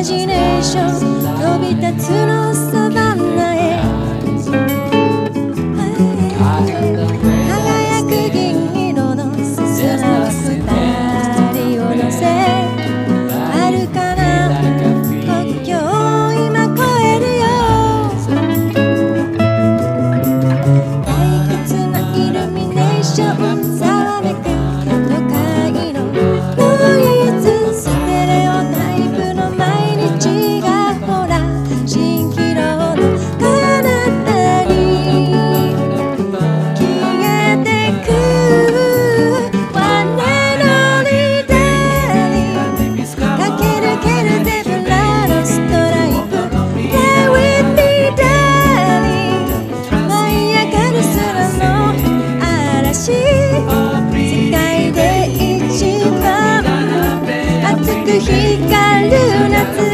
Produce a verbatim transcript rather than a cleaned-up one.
ジネーション飛び立つのサバンナへ輝く銀色のすすらは二人を乗せ遥かな国境を今越えるよ退屈なイルミネーションざわめく都会のノイズステレオタイプの毎日がほら蜃気楼の彼方に消えてくOne and only darling駆け抜けるゼブラのストライプ Play with me darling 舞い上がる空の嵐世界で一番熱く光る夏